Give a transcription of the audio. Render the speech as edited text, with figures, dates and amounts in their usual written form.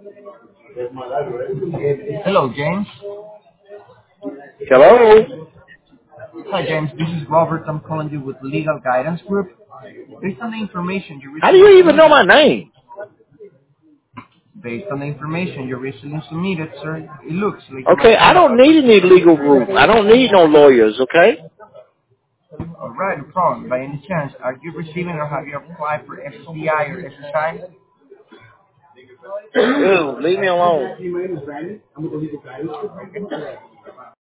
Hello, James. Hello? Hi, James. This is Robert. I'm calling you with Legal Guidance Group. Based on the information you How do recently you even know submitted, my name? sir, it looks like you Okay, might I don't qualify for need some any legal insurance. group. I don't need no lawyers, okay? All right, no problem. By any chance, are you receiving or have you applied for SCI or SSI? Dude, leave me alone. Okay.